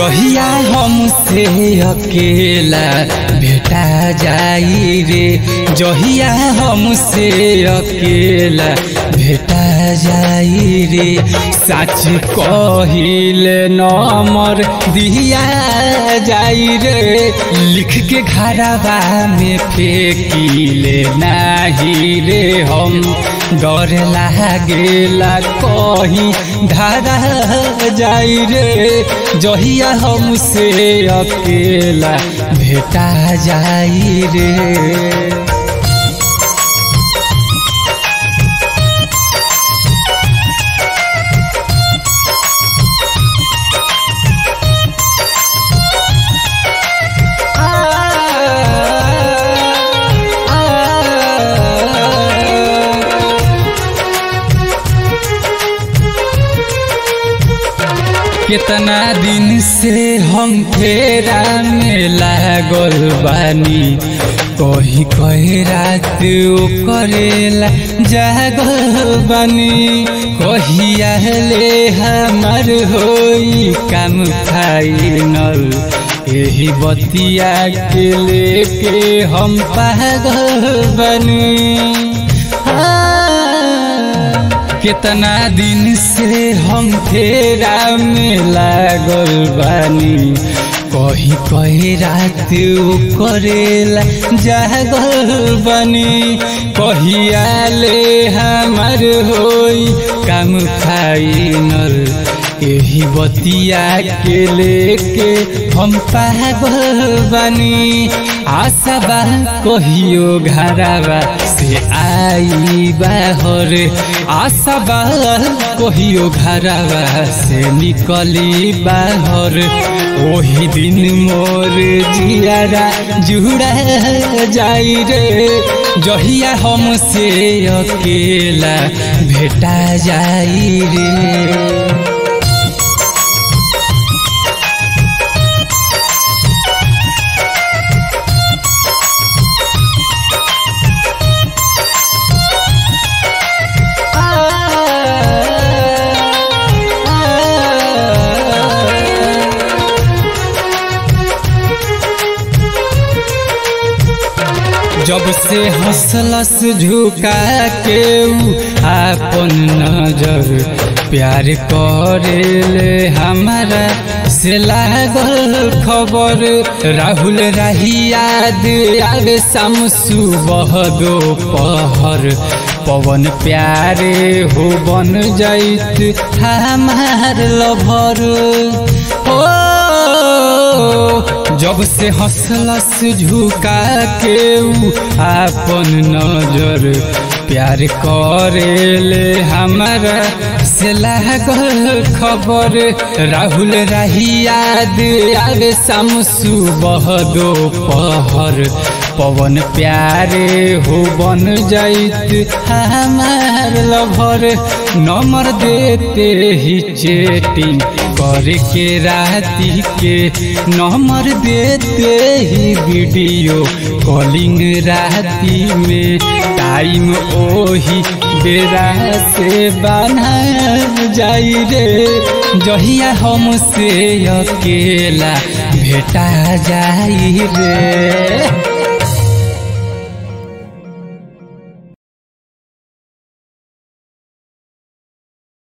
जहिया हमसे अकेला भेटा जाई रे, जहिया हमसे अकेला भेटा जाई रे। सच कहिले नंबर दिया जाई रे, लिख के घरवा में फेंकिले नाही रे हम। डर लागेला कहीं धारा जाई रे, जहिया हमसे अकेला भेटा जाई रे। कितना दिन से हम फेरा में लागल बानी, कही कही रात करेला जागल बानी। कहिया ले हमार होई काम फाइनल, यही बतिया के लेके हम पागल बानी। कितना दिन से हम फेरा में लागल बानी, कही कही रात करेला जागल बानी। कहिया ले हमार होई काम फाइनल, यही बतिया के लेके हम पागल बानी। आशा बा कहियो घरवा से आई बाहर, आशा बा कहियो घरवा से निकली बाहर। वही दिन मोर जियारा जुड़ा जाई रे, जहिया हमसे अकेला भेटा जाई रे। जब से हंसलस झुका के आपन नजर, प्यार करेले हमारा से लागल खबर। राहुल राही याद आवे शाम सुबह दोपहर, पवन प्यारे हो बन जाइत हमार लभर। जब से हंसलस झुका के आपन नजर, प्यार करेले हमारा से लागल खबर। राहुल राही याद आवे शाम सुबह दोपहर, पवन प्यारे हो बन जाइत हमार लभर। नंबर देते ही चैटिंग करके राती के, नंबर देते ही वीडियो कॉलिंग राती में। टाइम ओही बेरा से बना जाई रे, जहिया हमसे अकेला भेटा जाई रे।